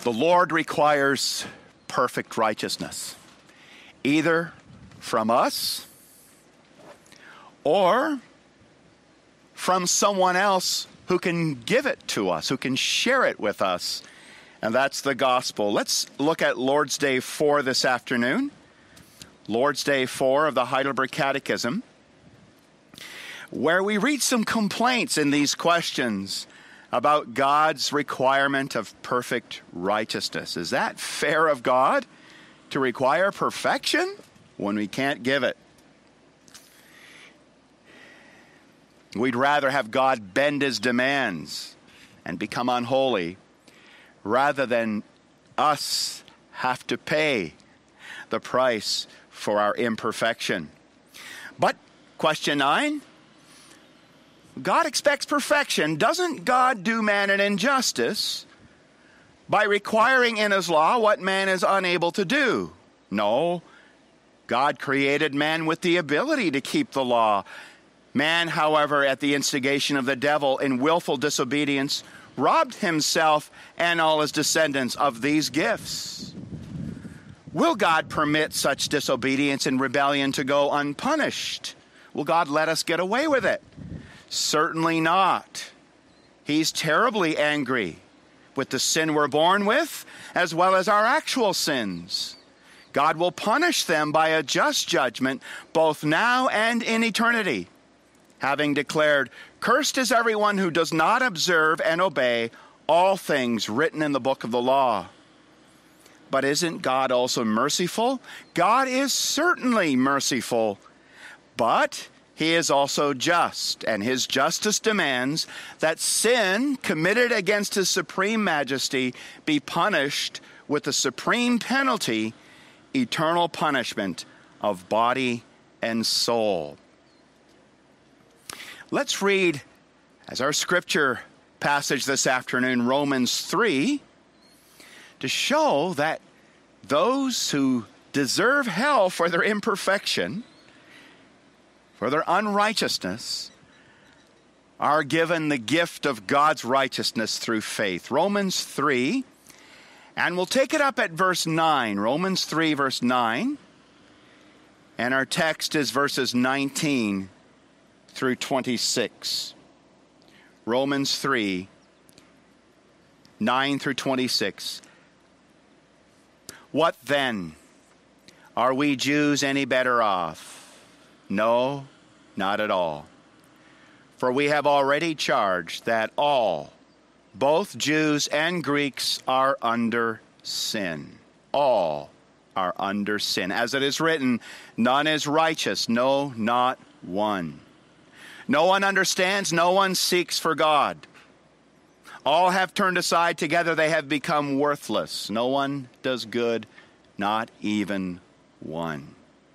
The Lord requires perfect righteousness, either from us or from someone else who can give it to us, who can share it with us. And that's the gospel. Let's look at Lord's Day 4 this afternoon. Lord's Day 4 of the Heidelberg Catechism, where we read some complaints in these questions about God's requirement of perfect righteousness. Is that fair of God to require perfection when we can't give it? We'd rather have God bend his demands and become unholy rather than us have to pay the price for our imperfection. But question 9, God expects perfection. Doesn't God do man an injustice by requiring in his law what man is unable to do? No. God created man with the ability to keep the law. Man, however, at the instigation of the devil in willful disobedience, robbed himself and all his descendants of these gifts. Will God permit such disobedience and rebellion to go unpunished? Will God let us get away with it? Certainly not. He's terribly angry with the sin we're born with, as well as our actual sins. God will punish them by a just judgment, both now and in eternity, having declared, "Cursed is everyone who does not observe and obey all things written in the book of the law." But isn't God also merciful? God is certainly merciful, but he is also just, and his justice demands that sin committed against his supreme majesty be punished with the supreme penalty, eternal punishment of body and soul. Let's read, as our scripture passage this afternoon, Romans 3, to show that those who deserve hell for their imperfection, for their unrighteousness, are given the gift of God's righteousness through faith. Romans 3, and we'll take it up at verse 9. Romans 3, verse 9. And our text is verses 19 through 26. Romans 3, 9 through 26. What then? Are we Jews any better off? No, not at all. For we have already charged that all, both Jews and Greeks, are under sin. All are under sin. As it is written, none is righteous, no, not one. No one understands, no one seeks for God. All have turned aside, together they have become worthless. No one does good, not even one.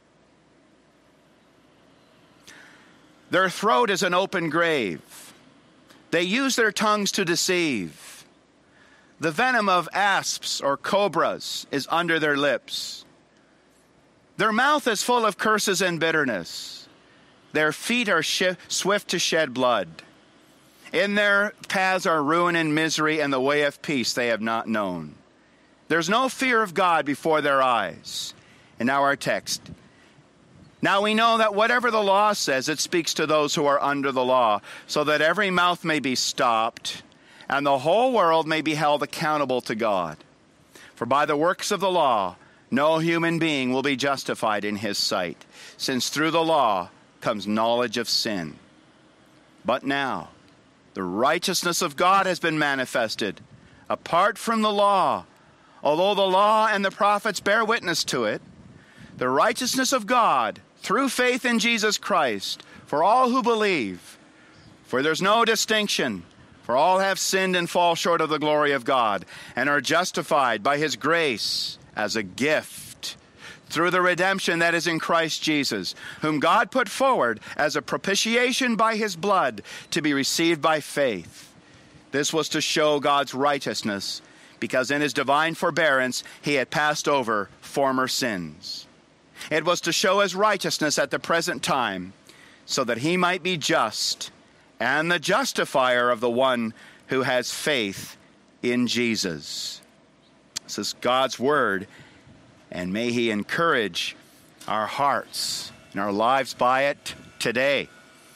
Their throat is an open grave. They use their tongues to deceive. The venom of asps or cobras is under their lips. Their mouth is full of curses and bitterness. Their feet are swift to shed blood. In their paths are ruin and misery, and the way of peace they have not known. There's no fear of God before their eyes. And now our text. Now we know that whatever the law says, it speaks to those who are under the law, so that every mouth may be stopped, and the whole world may be held accountable to God. For by the works of the law, no human being will be justified in his sight, since through the law comes knowledge of sin. But now, the righteousness of God has been manifested, apart from the law. Although the law and the prophets bear witness to it, the righteousness of God through faith in Jesus Christ for all who believe. For there's no distinction, for all have sinned and fall short of the glory of God, and are justified by his grace as a gift through the redemption that is in Christ Jesus, whom God put forward as a propitiation by his blood to be received by faith. This was to show God's righteousness, because in his divine forbearance he had passed over former sins. It was to show his righteousness at the present time, so that he might be just and the justifier of the one who has faith in Jesus. This is God's word, and may he encourage our hearts and our lives by it today.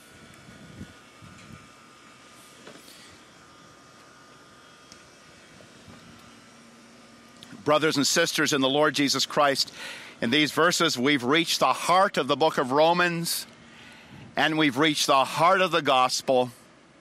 Brothers and sisters in the Lord Jesus Christ, in these verses we've reached the heart of the book of Romans, and we've reached the heart of the gospel.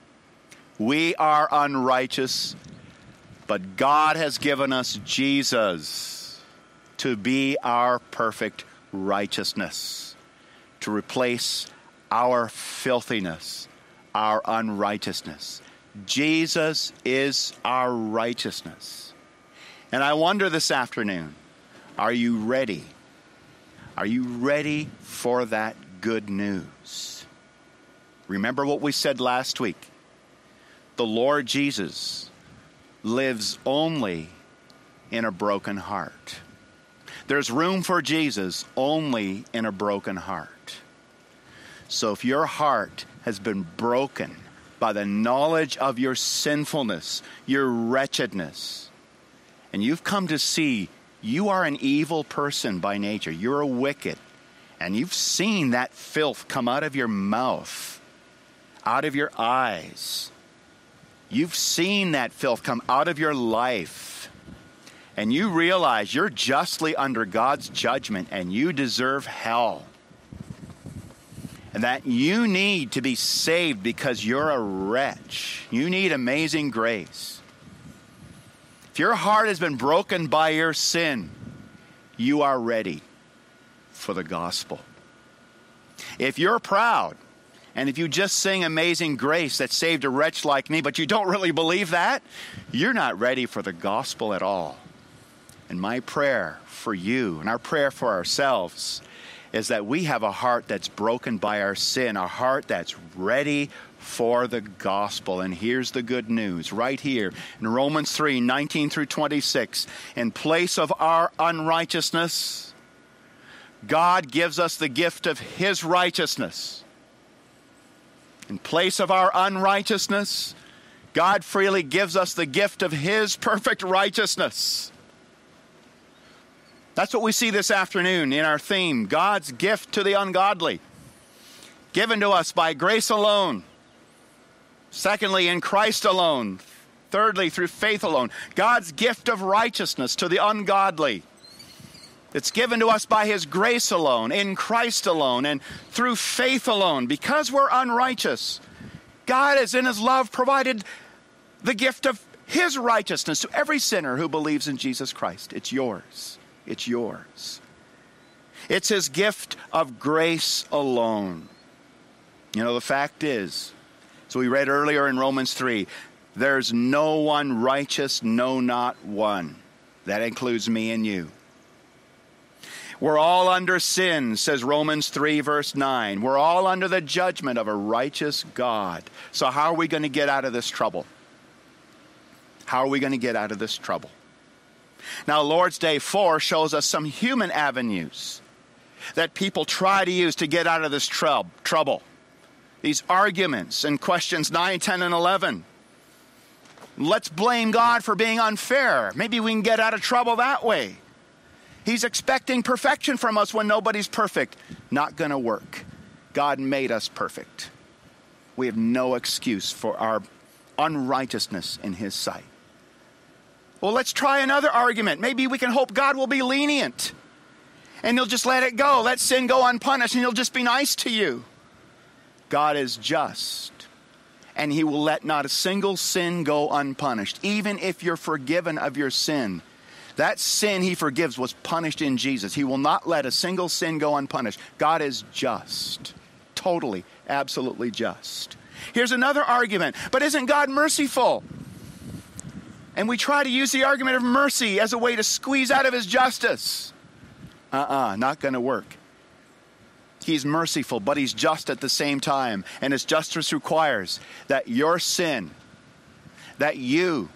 We are unrighteous, but God has given us Jesus to be our perfect righteousness, to replace our filthiness, our unrighteousness. Jesus is our righteousness. And I wonder this afternoon, are you ready? Are you ready for that good news? Remember what we said last week. The Lord Jesus lives only in a broken heart. There's room for Jesus only in a broken heart. So if your heart has been broken by the knowledge of your sinfulness, your wretchedness, and you've come to see you are an evil person by nature, you're a wicked, and you've seen that filth come out of your mouth, out of your eyes. You've seen that filth come out of your life, and you realize you're justly under God's judgment and you deserve hell, and that you need to be saved because you're a wretch. You need amazing grace. If your heart has been broken by your sin, you are ready for the gospel. If you're proud, and if you just sing Amazing Grace that saved a wretch like me, but you don't really believe that, you're not ready for the gospel at all. And my prayer for you and our prayer for ourselves is that we have a heart that's broken by our sin, a heart that's ready for the gospel. And here's the good news right here in Romans 3:19 through 26. In place of our unrighteousness, God gives us the gift of his righteousness. In place of our unrighteousness, God freely gives us the gift of his perfect righteousness. That's what we see this afternoon in our theme, God's gift to the ungodly, given to us by grace alone. Secondly, in Christ alone. Thirdly, through faith alone. God's gift of righteousness to the ungodly. It's given to us by his grace alone, in Christ alone, and through faith alone. Because we're unrighteous, God has in his love provided the gift of his righteousness to every sinner who believes in Jesus Christ. It's yours. It's yours. It's his gift of grace alone. You know, the fact is, so we read earlier in Romans 3, there's no one righteous, no, not one. That includes me and you. We're all under sin, says Romans 3, verse 9. We're all under the judgment of a righteous God. So how are we going to get out of this trouble? How are we going to get out of this trouble? Now, Lord's Day 4 shows us some human avenues that people try to use to get out of this trouble. These arguments in questions 9, 10, and 11. Let's blame God for being unfair. Maybe we can get out of trouble that way. He's expecting perfection from us when nobody's perfect. Not going to work. God made us perfect. We have no excuse for our unrighteousness in his sight. Well, let's try another argument. Maybe we can hope God will be lenient and he'll just let it go. Let sin go unpunished and he'll just be nice to you. God is just, and he will let not a single sin go unpunished. Even if you're forgiven of your sin, that sin he forgives was punished in Jesus. He will not let a single sin go unpunished. God is just, totally, absolutely just. Here's another argument. But isn't God merciful? And we try to use the argument of mercy as a way to squeeze out of his justice. Not going to work. He's merciful, but he's just at the same time. And his justice requires that your sin, that you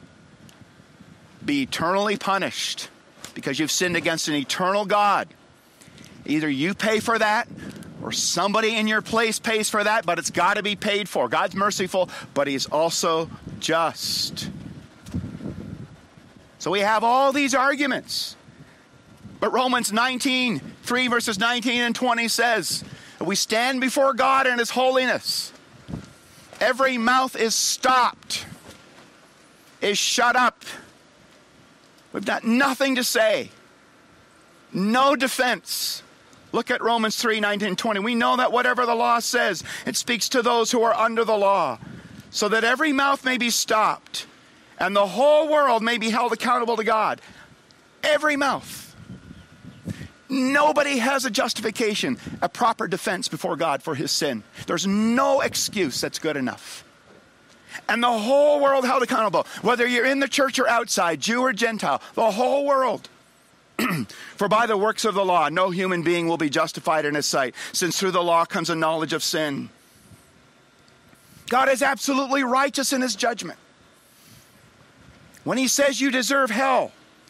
be eternally punished because you've sinned against an eternal God. Either you pay for that or somebody in your place pays for that, but it's got to be paid for. God's merciful, but he's also just. So we have all these arguments. But Romans 19, 3 verses 19 and 20 says, we stand before God in his holiness. Every mouth is stopped, is shut up. We've got nothing to say. No defense. Look at Romans 3, 19 and 20. We know that whatever the law says, it speaks to those who are under the law, so that every mouth may be stopped, and the whole world may be held accountable to God. Every mouth. Nobody has a justification, a proper defense before God for his sin. There's no excuse that's good enough. And the whole world held accountable, whether you're in the church or outside, Jew or Gentile, the whole world. For by the works of the law, no human being will be justified in his sight, since through the law comes a knowledge of sin. God is absolutely righteous in his judgment. When he says you deserve hell,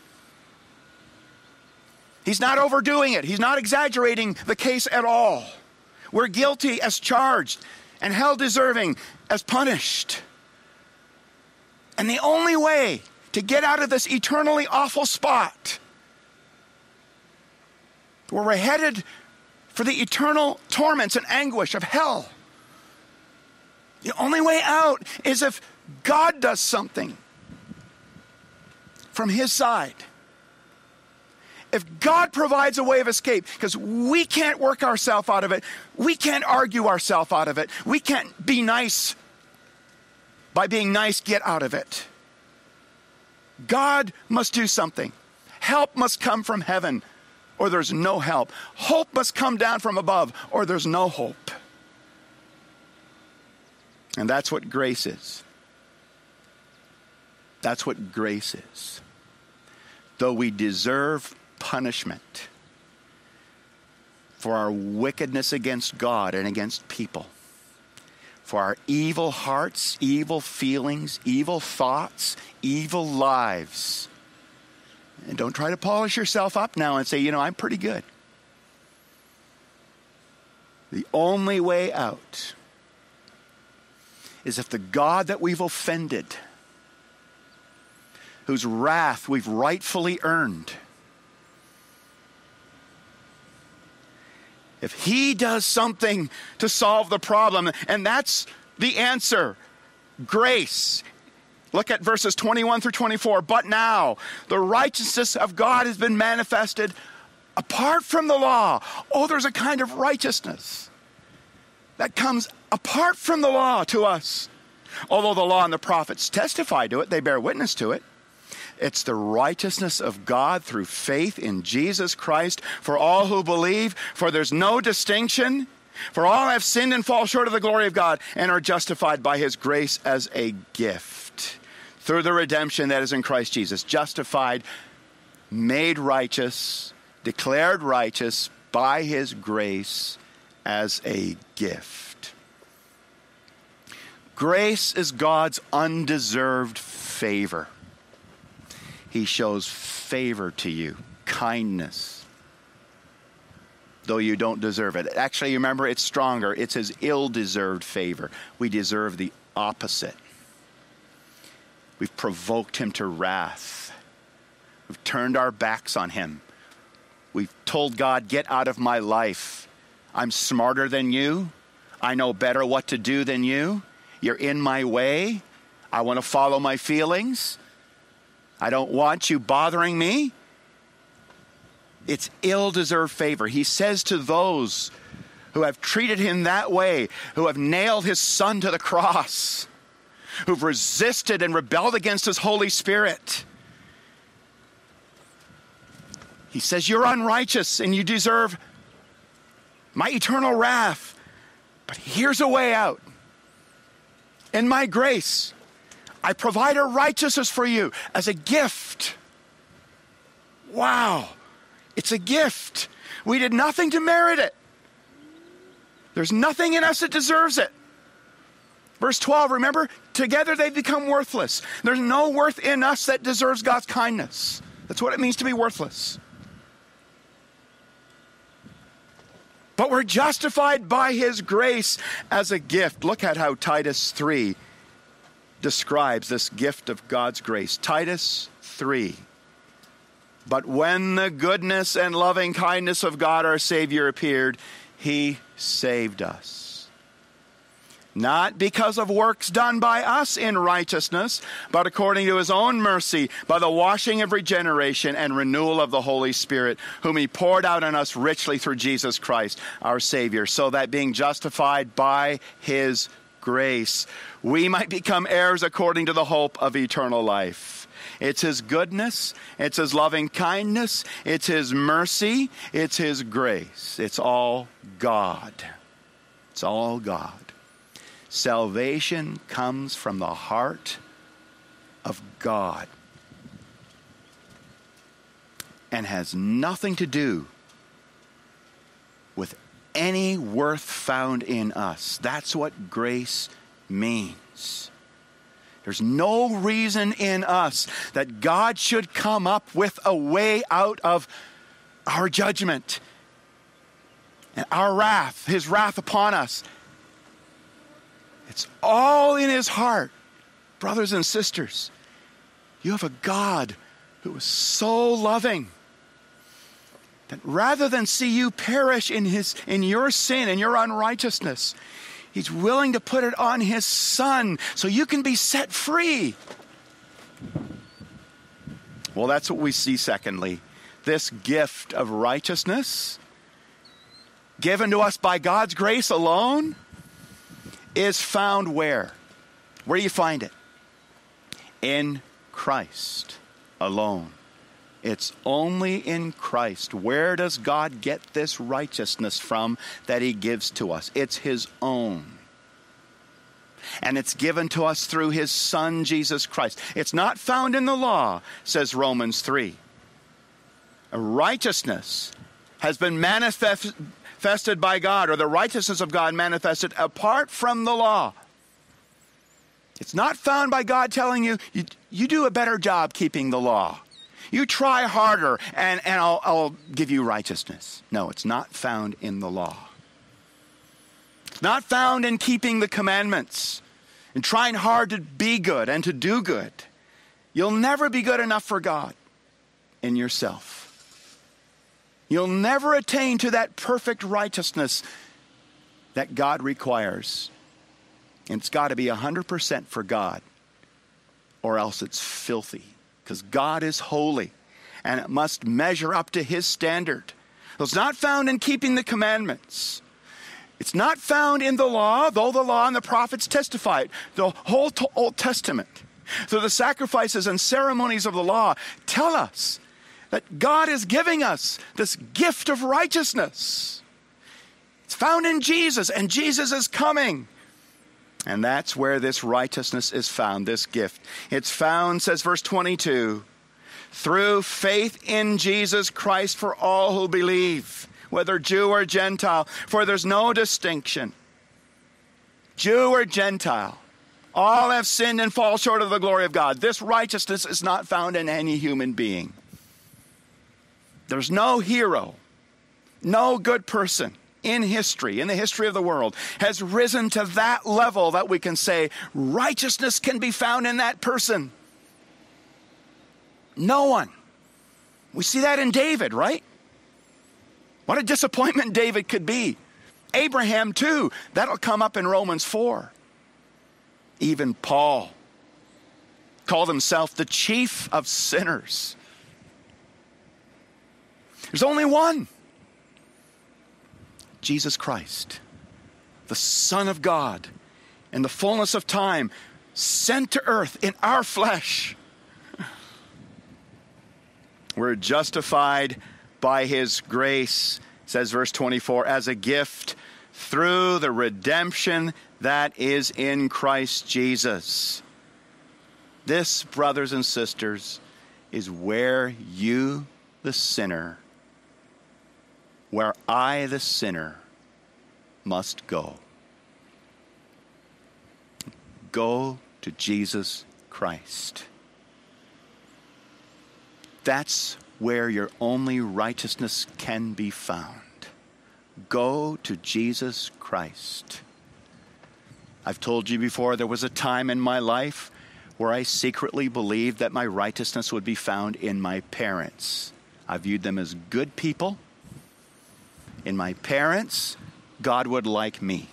he's not overdoing it. He's not exaggerating the case at all. We're guilty as charged and hell deserving as punished. And the only way to get out of this eternally awful spot, where we're headed for the eternal torments and anguish of hell, the only way out is if God does something from his side. If God provides a way of escape, because we can't work ourselves out of it, we can't argue ourselves out of it, we can't be nice by being nice, get out of it. God must do something. Help must come from heaven, or there's no help. Hope must come down from above, or there's no hope. And that's what grace is. That's what grace is. Though we deserve punishment for our wickedness against God and against people, for our evil hearts, evil feelings, evil thoughts, evil lives. And don't try to polish yourself up now and say, I'm pretty good. The only way out is if the God that we've offended, whose wrath we've rightfully earned, if he does something to solve the problem, and that's the answer, grace. Look at verses 21 through 24. But now the righteousness of God has been manifested apart from the law. Oh, there's a kind of righteousness that comes apart from the law to us. Although the law and the prophets testify to it, they bear witness to it. It's the righteousness of God through faith in Jesus Christ for all who believe, for there's no distinction. For all have sinned and fall short of the glory of God and are justified by his grace as a gift through the redemption that is in Christ Jesus. Justified, made righteous, declared righteous by his grace as a gift. Grace is God's undeserved favor. He shows favor to you, kindness, though you don't deserve it. Actually, remember, it's stronger. It's his ill-deserved favor. We deserve the opposite. We've provoked him to wrath. We've turned our backs on him. We've told God, get out of my life. I'm smarter than you. I know better what to do than you. You're in my way. I want to follow my feelings. I don't want you bothering me. It's ill-deserved favor. He says to those who have treated him that way, who have nailed his son to the cross, who've resisted and rebelled against his Holy Spirit. He says, you're unrighteous and you deserve my eternal wrath. But here's a way out. In my grace, I provide a righteousness for you as a gift. Wow. It's a gift. We did nothing to merit it. There's nothing in us that deserves it. Verse 12, remember, together they become worthless. There's no worth in us that deserves God's kindness. That's what it means to be worthless. But we're justified by his grace as a gift. Look at how Titus 3 describes this gift of God's grace. Titus 3. But when the goodness and loving kindness of God our Savior appeared, he saved us. Not because of works done by us in righteousness, but according to his own mercy, by the washing of regeneration and renewal of the Holy Spirit, whom he poured out on us richly through Jesus Christ, our Savior, so that being justified by his grace, we might become heirs according to the hope of eternal life. It's his goodness, it's his loving kindness, it's his mercy, it's his grace. It's all God. It's all God. Salvation comes from the heart of God and has nothing to do with any worth found in us. That's what grace means. There's no reason in us that God should come up with a way out of our judgment and our wrath, his wrath upon us. It's all in his heart. Brothers and sisters, you have a God who is so loving that rather than see you perish in your sin and your unrighteousness, he's willing to put it on his Son so you can be set free. Well, that's what we see secondly. This gift of righteousness given to us by God's grace alone is found where? Where do you find it? In Christ alone. It's only in Christ. Where does God get this righteousness from that he gives to us? It's his own. And it's given to us through his Son, Jesus Christ. It's not found in the law, says Romans 3. A righteousness has been manifested by God, or the righteousness of God manifested apart from the law. It's not found by God telling you, you do a better job keeping the law. You try harder and I'll give you righteousness. No, it's not found in the law. It's not found in keeping the commandments and trying hard to be good and to do good. You'll never be good enough for God in yourself. You'll never attain to that perfect righteousness that God requires. And it's got to be 100% for God, or else it's filthy. Because God is holy, and it must measure up to his standard. It's not found in keeping the commandments. It's not found in the law, though the law and the prophets testify it. The whole Old Testament, through the sacrifices and ceremonies of the law, tell us that God is giving us this gift of righteousness. It's found in Jesus, and Jesus is coming. And that's where this righteousness is found, this gift. It's found, says verse 22, through faith in Jesus Christ for all who believe, whether Jew or Gentile, for there's no distinction. Jew or Gentile, all have sinned and fall short of the glory of God. This righteousness is not found in any human being. There's no hero, no good person in history, in the history of the world, has risen to that level that we can say righteousness can be found in that person. No one. We see that in David, right? What a disappointment David could be. Abraham too. That'll come up in Romans 4. Even Paul called himself the chief of sinners. There's only one. Jesus Christ, the Son of God, in the fullness of time, sent to earth in our flesh. We're justified by his grace, says verse 24, as a gift through the redemption that is in Christ Jesus. This, brothers and sisters, is where you, the sinner, where I, the sinner, must go. Go to Jesus Christ. That's where your only righteousness can be found. Go to Jesus Christ. I've told you before, there was a time in my life where I secretly believed that my righteousness would be found in my parents. I viewed them as good people. In my parents, God would like me.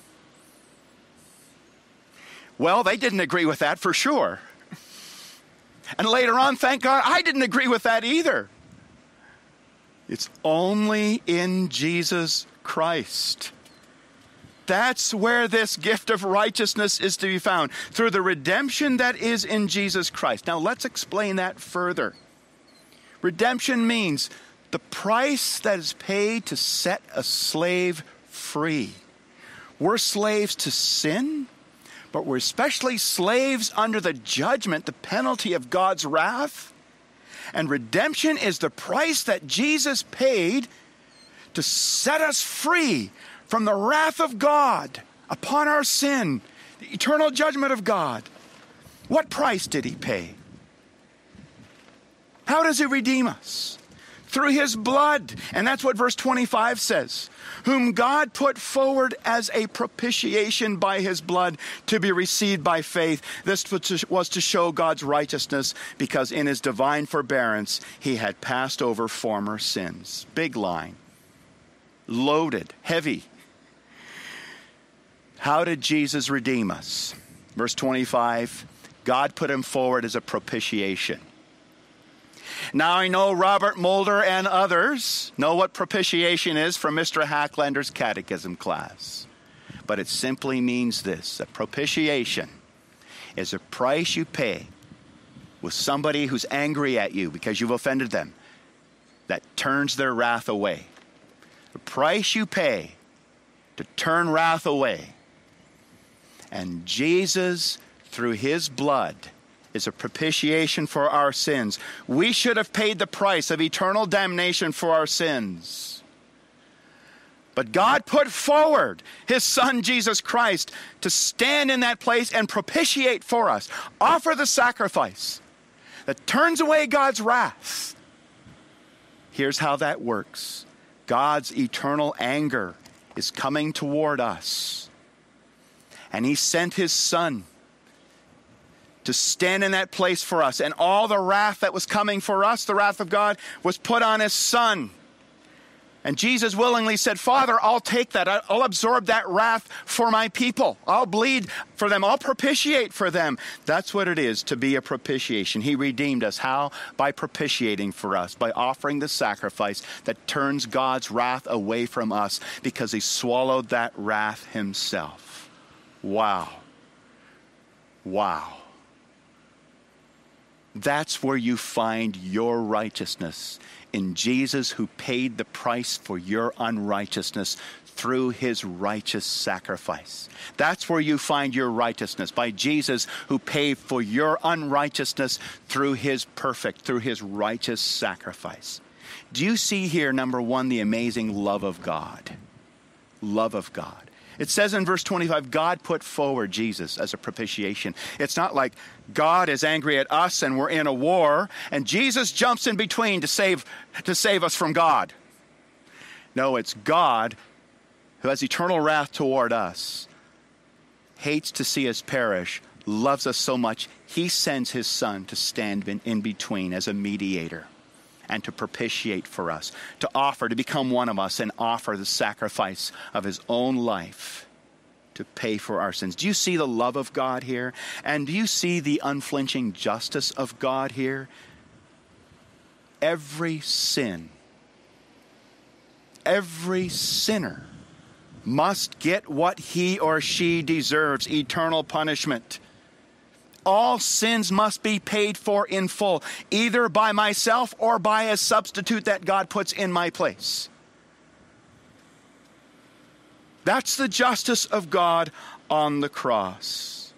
Well, they didn't agree with that for sure. And later on, thank God, I didn't agree with that either. It's only in Jesus Christ. That's where this gift of righteousness is to be found, through the redemption that is in Jesus Christ. Now, let's explain that further. Redemption means the price that is paid to set a slave free. We're slaves to sin, but we're especially slaves under the judgment, the penalty of God's wrath. And redemption is the price that Jesus paid to set us free from the wrath of God upon our sin, the eternal judgment of God. What price did he pay? How does he redeem us? Through his blood. And that's what verse 25 says. Whom God put forward as a propitiation by his blood to be received by faith. This was to show God's righteousness, because in his divine forbearance he had passed over former sins. Big line. Loaded. Heavy. How did Jesus redeem us? Verse 25. God put him forward as a propitiation. Now I know Robert Mulder and others know what propitiation is from Mr. Hacklander's catechism class. But it simply means this: that propitiation is a price you pay with somebody who's angry at you because you've offended them, that turns their wrath away. The price you pay to turn wrath away. And Jesus, through his blood, is a propitiation for our sins. We should have paid the price of eternal damnation for our sins. But God put forward his Son, Jesus Christ, to stand in that place and propitiate for us. Offer the sacrifice that turns away God's wrath. Here's how that works. God's eternal anger is coming toward us. And he sent his Son to stand in that place for us. And all the wrath that was coming for us, the wrath of God, was put on his Son. And Jesus willingly said, Father, I'll take that. I'll absorb that wrath for my people. I'll bleed for them. I'll propitiate for them. That's what it is to be a propitiation. He redeemed us. How? By propitiating for us, by offering the sacrifice that turns God's wrath away from us, because he swallowed that wrath himself. Wow. Wow. That's where you find your righteousness, in Jesus, who paid the price for your unrighteousness through his righteous sacrifice. That's where you find your righteousness, by Jesus, who paid for your unrighteousness through his righteous sacrifice. Do you see here, number one, the amazing love of God? Love of God. It says in verse 25, God put forward Jesus as a propitiation. It's not like God is angry at us and we're in a war and Jesus jumps in between to save us from God. No, it's God, who has eternal wrath toward us, hates to see us perish, loves us so much, he sends his Son to stand in between as a mediator and to propitiate for us, to offer, to become one of us and offer the sacrifice of his own life to pay for our sins. Do you see the love of God here? And do you see the unflinching justice of God here? Every sin, every sinner must get what he or she deserves: eternal punishment. All sins must be paid for in full, either by myself or by a substitute that God puts in my place. That's the justice of God on the cross.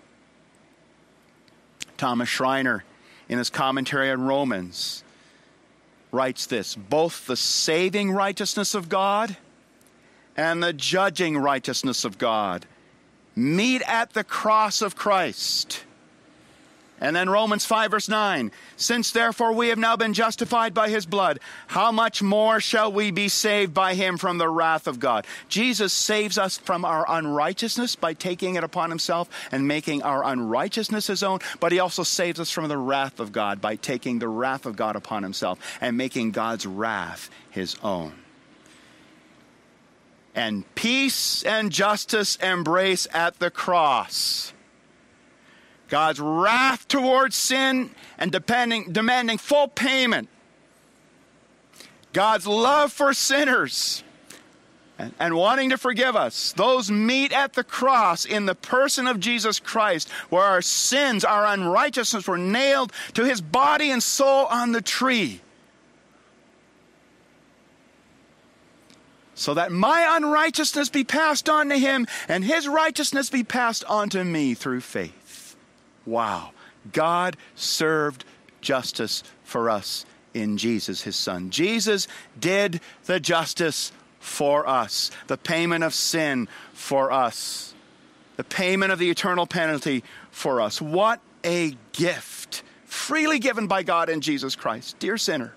Thomas Schreiner, in his commentary on Romans, writes this: both the saving righteousness of God and the judging righteousness of God meet at the cross of Christ. And then Romans 5 verse 9, since therefore we have now been justified by his blood, how much more shall we be saved by him from the wrath of God? Jesus saves us from our unrighteousness by taking it upon himself and making our unrighteousness his own, but he also saves us from the wrath of God by taking the wrath of God upon himself and making God's wrath his own. And peace and justice embrace at the cross. God's wrath towards sin and demanding full payment. God's love for sinners and wanting to forgive us. Those meet at the cross in the person of Jesus Christ, where our sins, our unrighteousness were nailed to his body and soul on the tree. So that my unrighteousness be passed on to him and his righteousness be passed on to me through faith. Wow. God served justice for us in Jesus, his son. Jesus did the justice for us, the payment of sin for us, the payment of the eternal penalty for us. What a gift, freely given by God in Jesus Christ. Dear sinner,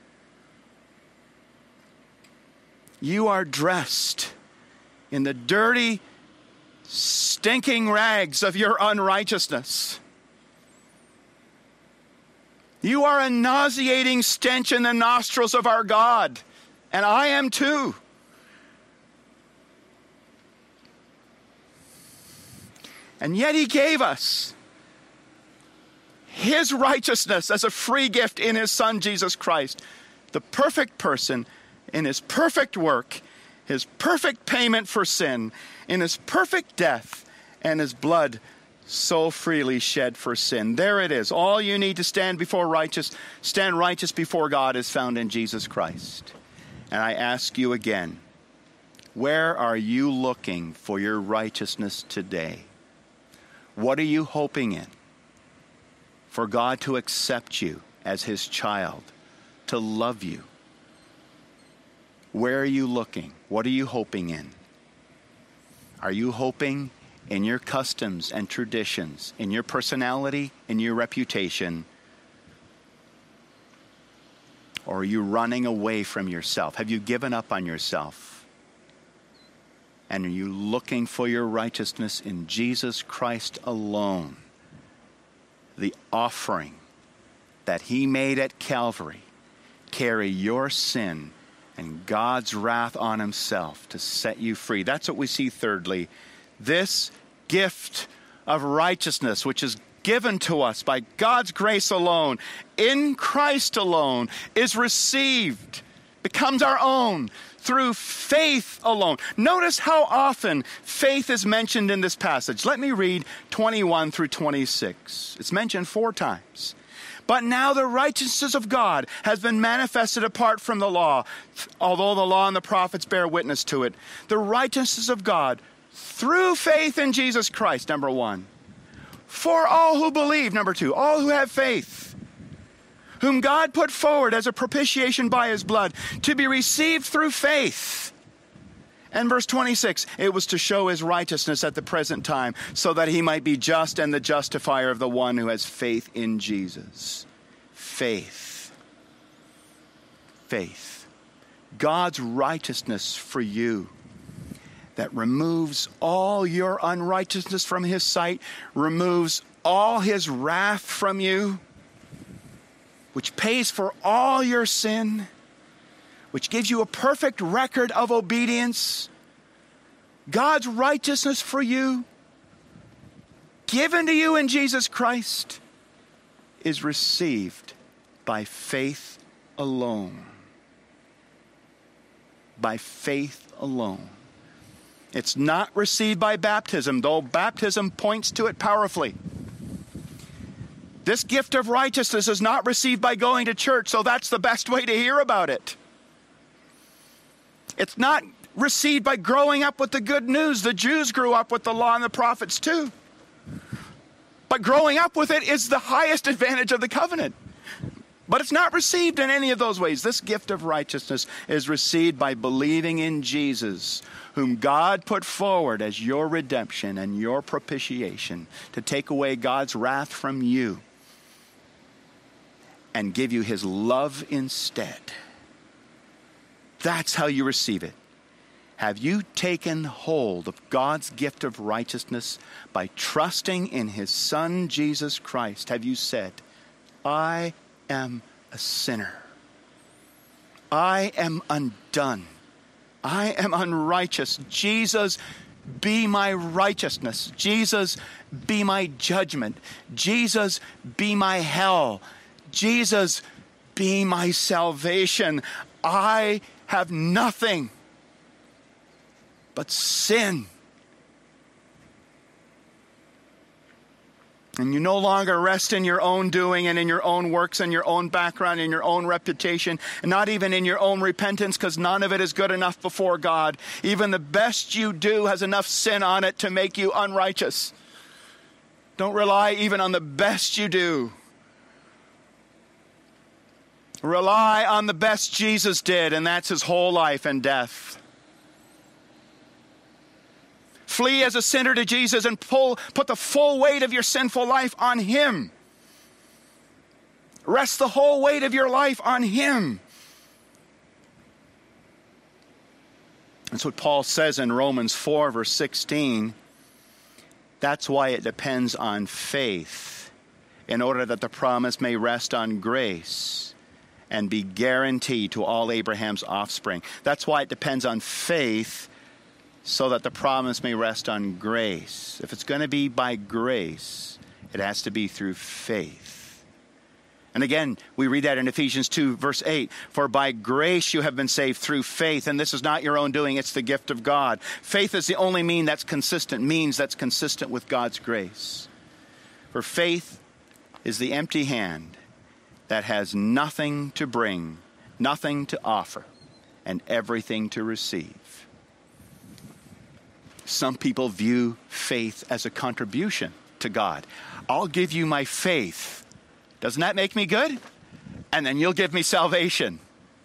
you are dressed in the dirty, stinking rags of your unrighteousness. You are a nauseating stench in the nostrils of our God, and I am too. And yet he gave us his righteousness as a free gift in his son Jesus Christ, the perfect person in his perfect work, his perfect payment for sin, in his perfect death, and his blood so freely shed for sin. There it is. All you need to stand righteous before God is found in Jesus Christ. And I ask you again, where are you looking for your righteousness today? What are you hoping in? For God to accept you as his child, to love you. Where are you looking? What are you hoping in? Are you hoping in your customs and traditions, in your personality, in your reputation? Or are you running away from yourself? Have you given up on yourself? And are you looking for your righteousness in Jesus Christ alone? The offering that he made at Calvary, carry your sin and God's wrath on himself to set you free. That's what we see thirdly. This gift of righteousness, which is given to us by God's grace alone, in Christ alone, is received, becomes our own through faith alone. Notice how often faith is mentioned in this passage. Let me read 21 through 26. It's mentioned 4 times. But now the righteousness of God has been manifested apart from the law, although the law and the prophets bear witness to it. The righteousness of God through faith in Jesus Christ, number 1. For all who believe, number 2. All who have faith, whom God put forward as a propitiation by his blood, to be received through faith. And verse 26, it was to show his righteousness at the present time, so that he might be just and the justifier of the one who has faith in Jesus. Faith. Faith. God's righteousness for you, that removes all your unrighteousness from his sight, removes all his wrath from you, which pays for all your sin, which gives you a perfect record of obedience. God's righteousness for you, given to you in Jesus Christ, is received by faith alone. By faith alone. It's not received by baptism, though baptism points to it powerfully. This gift of righteousness is not received by going to church, so that's the best way to hear about it. It's not received by growing up with the good news. The Jews grew up with the law and the prophets too. But growing up with it is the highest advantage of the covenant. But it's not received in any of those ways. This gift of righteousness is received by believing in Jesus, whom God put forward as your redemption and your propitiation to take away God's wrath from you and give you his love instead. That's how you receive it. Have you taken hold of God's gift of righteousness by trusting in his Son, Jesus Christ? Have you said, I am a sinner. I am undone. I am unrighteous. Jesus, be my righteousness. Jesus, be my judgment. Jesus, be my hell. Jesus, be my salvation. I have nothing but sin. And you no longer rest in your own doing and in your own works and your own background and your own reputation, and not even in your own repentance, because none of it is good enough before God. Even the best you do has enough sin on it to make you unrighteous. Don't rely even on the best you do. Rely on the best Jesus did, and that's his whole life and death. Flee as a sinner to Jesus and put the full weight of your sinful life on him. Rest the whole weight of your life on him. That's what Paul says in Romans 4, verse 16. That's why it depends on faith, in order that the promise may rest on grace and be guaranteed to all Abraham's offspring. That's why it depends on faith, so that the promise may rest on grace. If it's going to be by grace, it has to be through faith. And again, we read that in Ephesians 2, verse 8. For by grace you have been saved through faith, and this is not your own doing, it's the gift of God. Faith is the only means that's consistent with God's grace. For faith is the empty hand that has nothing to bring, nothing to offer, and everything to receive. Some people view faith as a contribution to God. I'll give you my faith. Doesn't that make me good? And then you'll give me salvation.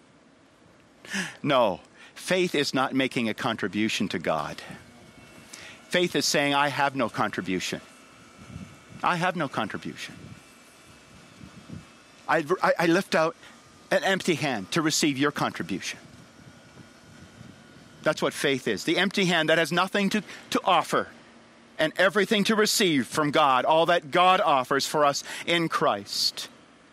No, faith is not making a contribution to God. Faith is saying, I have no contribution. I have no contribution. I lift out an empty hand to receive your contribution. That's what faith is. The empty hand that has nothing to offer and everything to receive from God, all that God offers for us in Christ.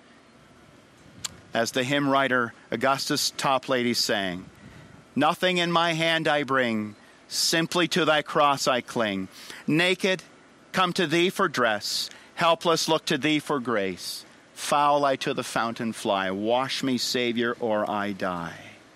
As the hymn writer Augustus Toplady sang, nothing in my hand I bring, simply to thy cross I cling. Naked, come to thee for dress, helpless look to thee for grace. Foul I to the fountain fly, wash me, Savior, or I die.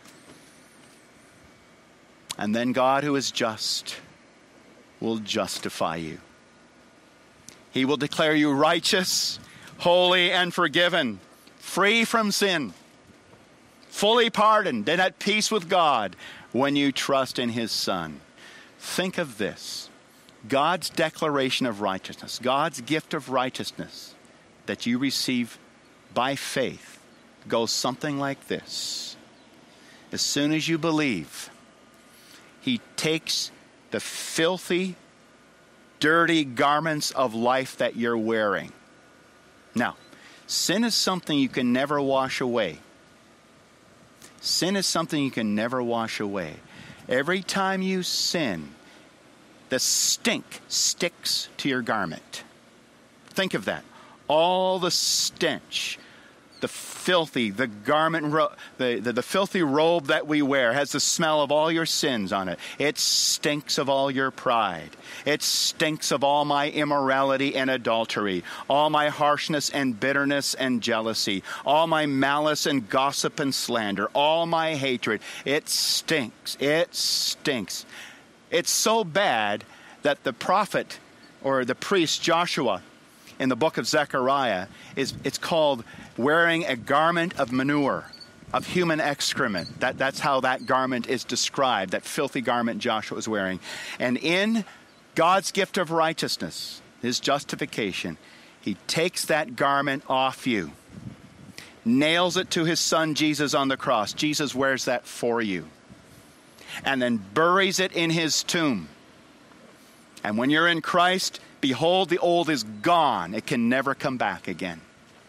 And then God, who is just, will justify you. He will declare you righteous, holy, and forgiven, free from sin, fully pardoned, and at peace with God when you trust in his Son. Think of this. God's declaration of righteousness, God's gift of righteousness that you receive by faith goes something like this. As soon as you believe, he takes the filthy, dirty garments of life that you're wearing. Now, sin is something you can never wash away. Sin is something you can never wash away. Every time you sin, the stink sticks to your garment. Think of that. All the stench, the filthy, the garment, the filthy robe that we wear has the smell of all your sins on it. It stinks of all your pride. It stinks of all my immorality and adultery, all my harshness and bitterness and jealousy, all my malice and gossip and slander, all my hatred. It stinks. It stinks. It's so bad that the prophet or the priest Joshua in the book of Zechariah, it's called wearing a garment of manure, of human excrement. That's how that garment is described, that filthy garment Joshua was wearing. And in God's gift of righteousness, his justification, he takes that garment off you, nails it to his Son Jesus on the cross. Jesus wears that for you. And then buries it in his tomb. And when you're in Christ, behold, the old is gone. It can never come back again.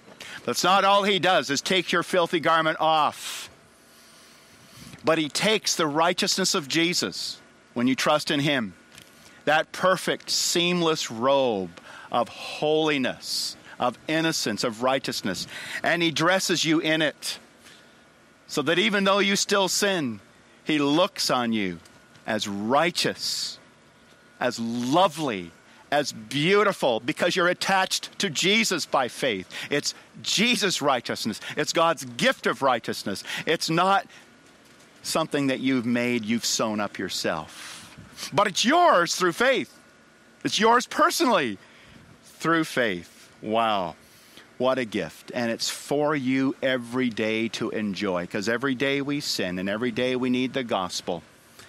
That's not all he does, is take your filthy garment off. But he takes the righteousness of Jesus when you trust in him. That perfect, seamless robe of holiness, of innocence, of righteousness. And he dresses you in it. So that even though you still sin, he looks on you as righteous, as lovely, as beautiful, because you're attached to Jesus by faith. It's Jesus' righteousness. It's God's gift of righteousness. It's not something that you've sewn up yourself. But it's yours through faith. It's yours personally through faith. Wow. What a gift. And it's for you every day to enjoy, because every day we sin and every day we need the gospel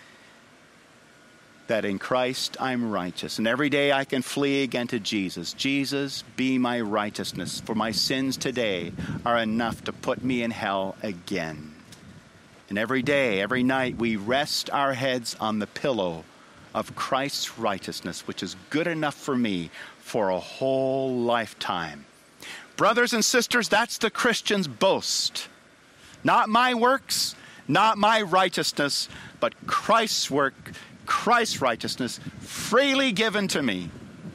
that in Christ I'm righteous. And every day I can flee again to Jesus. Jesus, be my righteousness, for my sins today are enough to put me in hell again. And every day, every night, we rest our heads on the pillow of Christ's righteousness, which is good enough for me for a whole lifetime. Brothers and sisters, that's the Christian's boast. Not my works, not my righteousness, but Christ's work, Christ's righteousness, freely given to me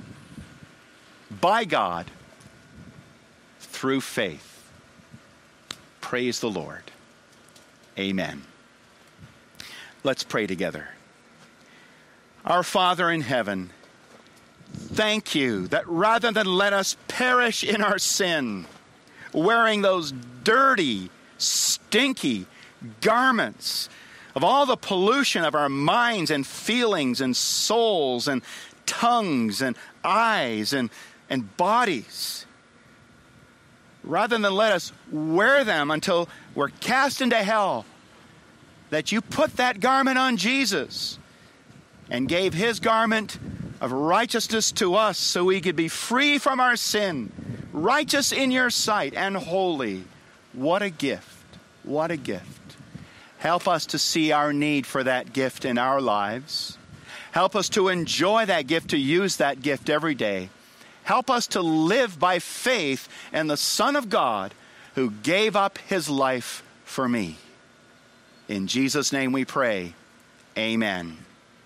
by God through faith. Praise the Lord. Amen. Let's pray together. Our Father in heaven, thank you that rather than let us perish in our sin, wearing those dirty, stinky garments of all the pollution of our minds and feelings and souls and tongues and eyes and bodies, rather than let us wear them until we're cast into hell, that you put that garment on Jesus and gave his garment of righteousness to us so we could be free from our sin, righteous in your sight and holy. What a gift. What a gift. Help us to see our need for that gift in our lives. Help us to enjoy that gift, to use that gift every day. Help us to live by faith in the Son of God who gave up his life for me. In Jesus' name we pray. Amen.